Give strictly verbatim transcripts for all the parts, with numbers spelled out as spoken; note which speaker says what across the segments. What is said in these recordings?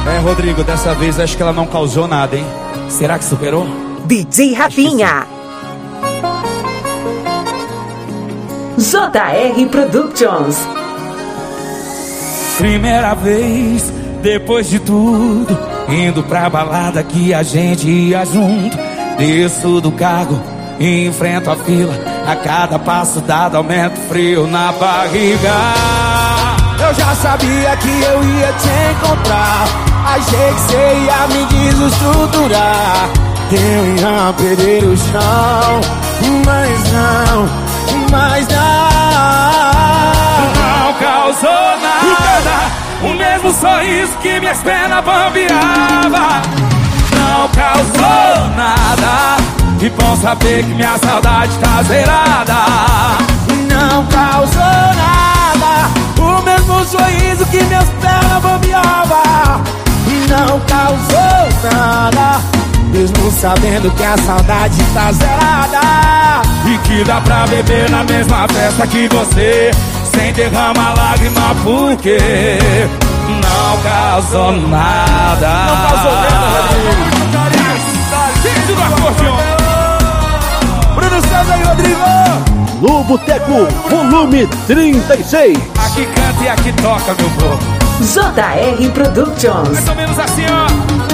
Speaker 1: É, Rodrigo, dessa vez acho que ela não causou nada, hein? Será que superou?
Speaker 2: D J Rafinha. J R Productions.
Speaker 1: Primeira vez, depois de tudo, indo pra balada que a gente ia junto. Desço do carro e enfrento a fila. A cada passo dado aumenta o frio na barriga.
Speaker 3: Eu já sabia que eu ia te encontrar. Achei que você ia me desestruturar, que eu ia perder o chão. Mas não, mas não.
Speaker 1: Não causou nada, o mesmo sorriso que minhas pernas bambeava. Não causou nada, e bom saber que minha saudade tá zerada.
Speaker 3: Não causou nada, o mesmo sorriso que minhas pernas bambeava. Não causou nada, mesmo sabendo que a saudade tá zerada.
Speaker 1: E que dá pra beber na mesma festa que você, sem derramar lágrima, porque não causou nada.
Speaker 3: Não causou nada, Rodrigo.
Speaker 1: Gente do acordeon.
Speaker 3: Bruno César e Rodrigo.
Speaker 4: No Boteco, volume trinta e seis.
Speaker 1: Aqui canta e aqui toca, meu povo.
Speaker 2: J R Productions.
Speaker 1: Mais ou menos assim, ó.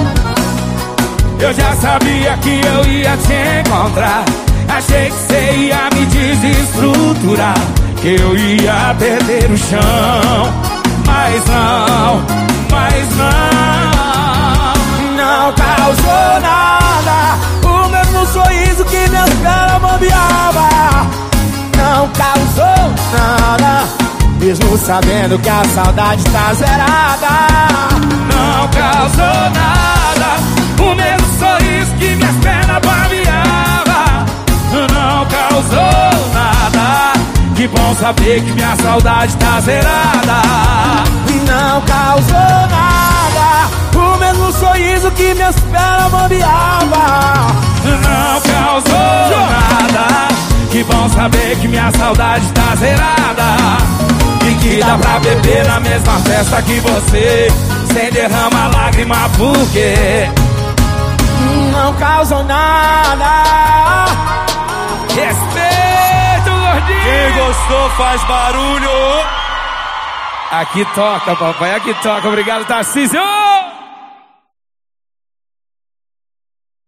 Speaker 1: Eu já sabia que eu ia te encontrar. Achei que você ia me desestruturar, que eu ia perder o chão. Mas não, mas não.
Speaker 3: Não causou nada, o mesmo sorriso que minhas pernas bambeava. Não causou nada, mesmo sabendo que a saudade tá zerada.
Speaker 1: Não causou nada, o mesmo sorriso que minhas pernas bambeava. Não causou nada, que bom saber que minha saudade tá zerada.
Speaker 3: Não causou nada, o mesmo sorriso que minhas pernas bambeava.
Speaker 1: Não causou nada, que bom saber que minha saudade tá zerada. E que dá pra beber na mesma festa que você, sem derramar lágrima, porque
Speaker 3: não causou nada.
Speaker 1: Respeito, gordinho.
Speaker 5: Quem gostou faz barulho.
Speaker 1: Aqui toca, papai, aqui toca. Obrigado, Tarcísio.